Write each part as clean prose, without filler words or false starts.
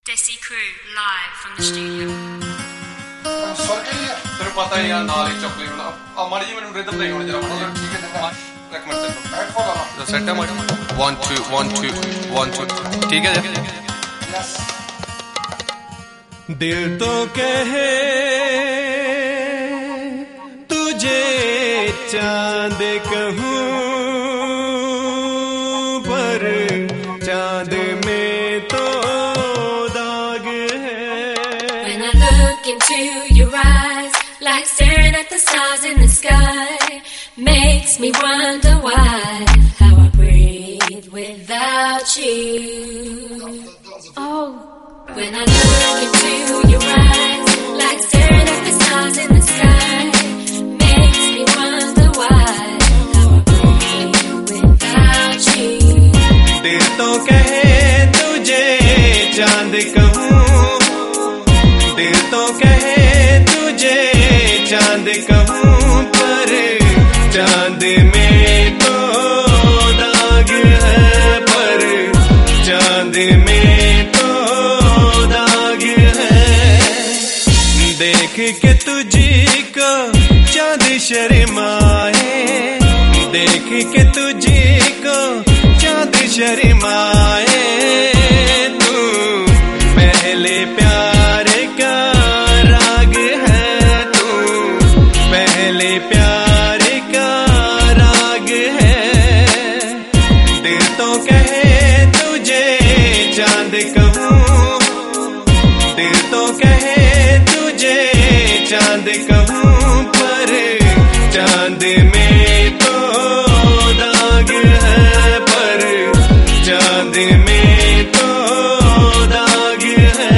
Desi Crew live from the studio. तेरे पता ही यार नाल ही चपली बना अब मारी जी मैंने रिदम नहीं होने जरा मारी ठीक है देखो एक मिनट देखो हेडफोन लगा तो सेट है मारी 1 2 1 2 1 2 ठीक है यस दिल तो कहे तुझे चांद कहूं पर चांद में तो दाग है. When I look into your eyes, like staring at the stars in the sky, makes me wonder why, how I breathe without you. Oh. When I look into your eyes, like staring at the stars in the sky, makes me wonder why, how I breathe without you. दिल तो कहे तुझे चांद कहूं, दिल तो कहे तुझे चांद कहूं पर चांद में तो दाग है, पर चांद में देख के तुझको चांद शर्माए, देख के तुझको चांद शर्माए. तू पहले प्यार का राग है, तू पहले प्यार का राग है. दिल तो कहे तुझे चांद कहूं, दिल तो कहे चांद कहूं पर चांद में तो दाग है, पर चांद में तो दाग है.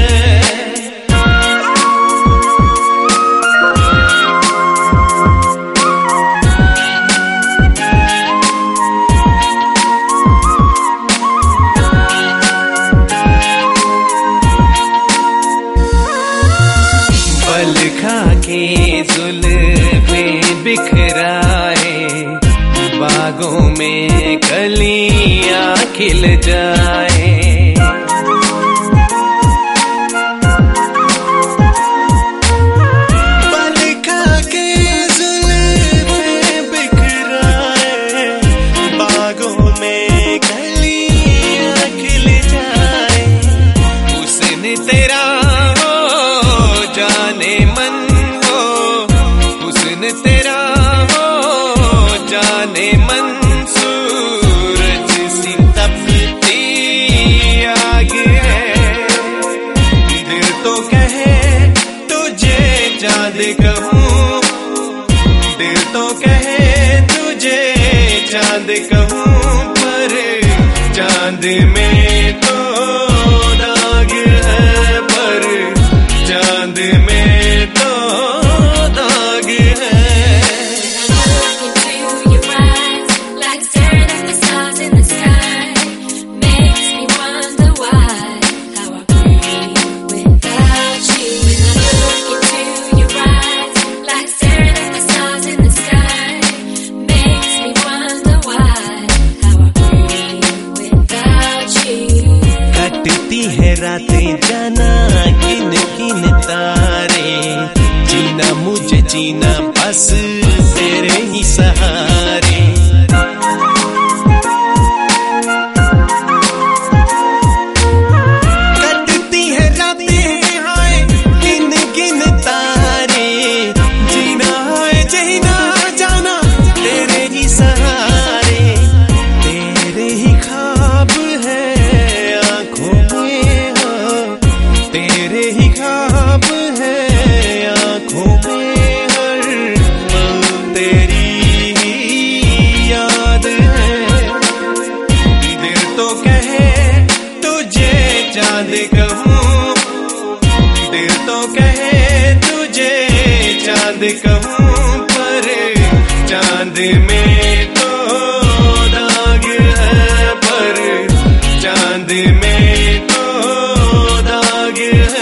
पल खा के जुल्फे बिखराए, बागों में कलियां खिल जाए. पल खा के जुल्फे बिखराए, बागों में कलियां खिल जाए. उसने तेरा जाने मन हो, हुस्न तेरा हो जाने मन. सूरज सी तपती आग है. दिल तो कहे तुझे चांद कहूं, दिल तो कहे तुझे चांद कहूं पर चांद में तो दाग है, पर चांद में तो दाग है. कटती है रातें जाना किन किन तारे, जीना मुझे जीना बस तेरे ही सहारे. कटती है रातें हाय किन किन तारे, जीना है जीना जाना तेरे ही सहारे. तेरे ही ख्वाब है आंखों में, तेरे ही ख्वाब है आंखों में. हर पल तेरी ही याद है. दिल तो कहे तुझे चांद कहूं, दिल तो कहे तुझे चांद कहूं पर चांद में तो दाग है, पर चांद में तो दाग है.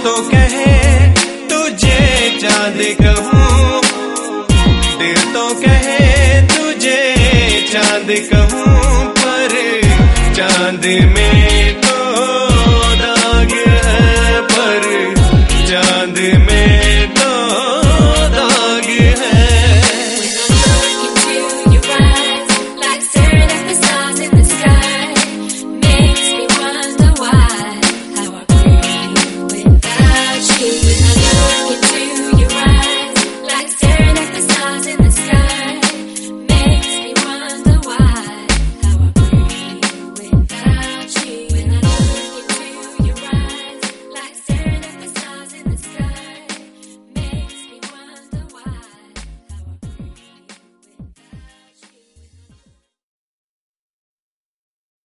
तो कहे तुझे चांद कहूँ, दिल तो कहे तुझे चांद कहूँ, पर चांद में